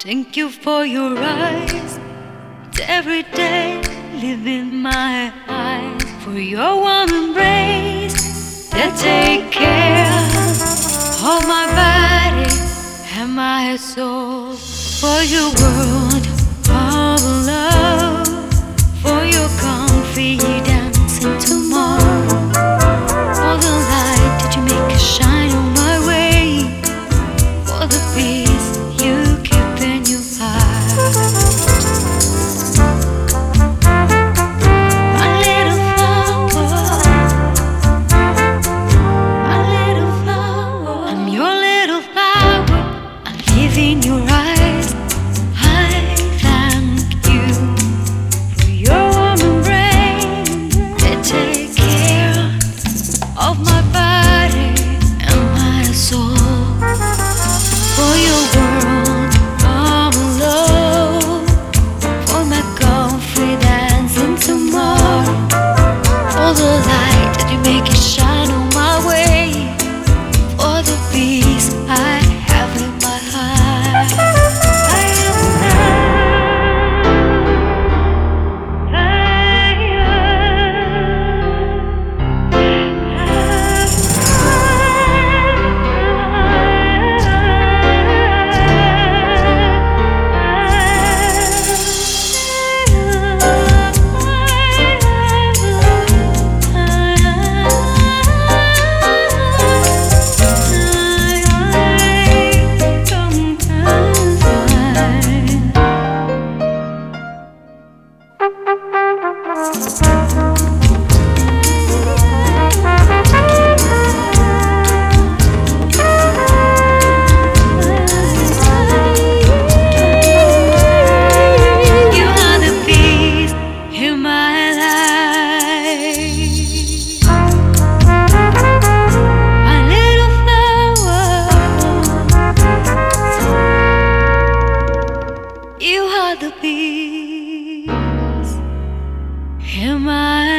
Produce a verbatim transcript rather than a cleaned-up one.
Thank you for your eyes. It's every day living my eyes for your warm embrace that take care of my body and my soul. For your world of love, for your confidence and tomorrow, for the light that you make shine on my way, for the peace you keep in your heart. My little flower, my little flower, I'm your little flower. I live in your eyes. I thank you for your warm embrace that take care of my body and my soul. For your world of love, for my confidence in tomorrow, for the light that you make it shine on my way, for the peace I have in my heart. I am the peace in my